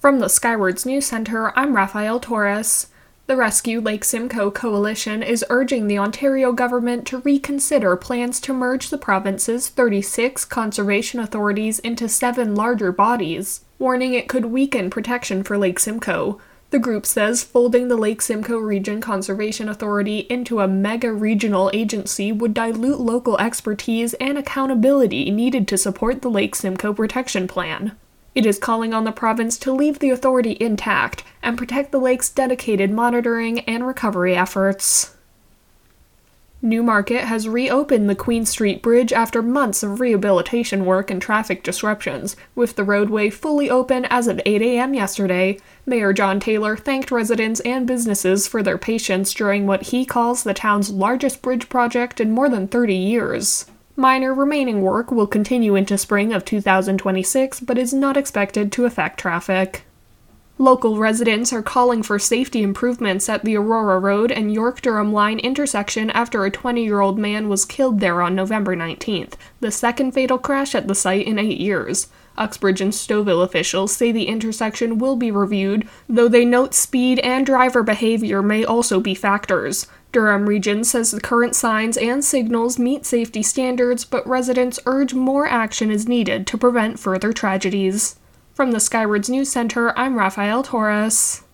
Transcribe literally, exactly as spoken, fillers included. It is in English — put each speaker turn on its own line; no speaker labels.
From the Skywards News Center, I'm Rafael Torres. The Rescue Lake Simcoe Coalition is urging the Ontario government to reconsider plans to merge the province's thirty-six conservation authorities into seven larger bodies, warning it could weaken protection for Lake Simcoe. The group says folding the Lake Simcoe Region Conservation Authority into a mega-regional agency would dilute local expertise and accountability needed to support the Lake Simcoe Protection Plan. It is calling on the province to leave the authority intact and protect the lake's dedicated monitoring and recovery efforts. Newmarket has reopened the Queen Street Bridge after months of rehabilitation work and traffic disruptions, with the roadway fully open as of eight a.m. yesterday. Mayor John Taylor thanked residents and businesses for their patience during what he calls the town's largest bridge project in more than thirty years. Minor remaining work will continue into spring of two thousand twenty-six, but is not expected to affect traffic. Local residents are calling for safety improvements at the Aurora Road and York-Durham Line intersection after a twenty-year-old man was killed there on November nineteenth, the second fatal crash at the site in eight years. Uxbridge and Stouffville officials say the intersection will be reviewed, though they note speed and driver behavior may also be factors. Durham Region says the current signs and signals meet safety standards, but residents urge more action is needed to prevent further tragedies. From the Skywards News Center, I'm Rafael Torres.